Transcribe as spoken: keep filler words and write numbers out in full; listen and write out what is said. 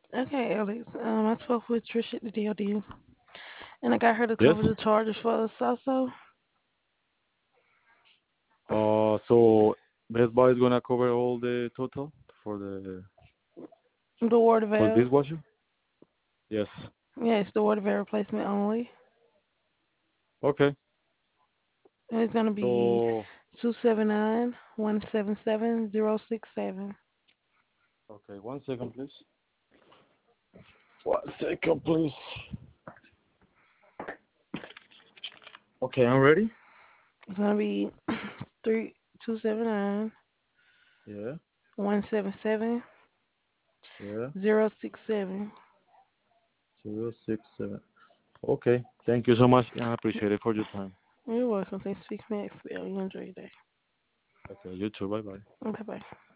Okay, Alex. Um, I spoke with Trish at the D O D, and I got her to Yes. cover the charges for us also. Uh, so Best Buy is gonna cover all the total for the The water for the valve. dishwasher. Yes. Yeah, it's the water valve replacement only. Okay. And it's gonna be So two seven nine one seven seven zero six seven. okay, one second, please. One second, please. Okay, I'm ready. It's gonna be three two seven nine Yeah. one seven seven Yeah. zero six seven. Zero six seven. Okay. Thank you so much. I appreciate it for your time. You're welcome. Thanks for speaking. You enjoy your day. Okay. You too. Bye bye. Bye bye.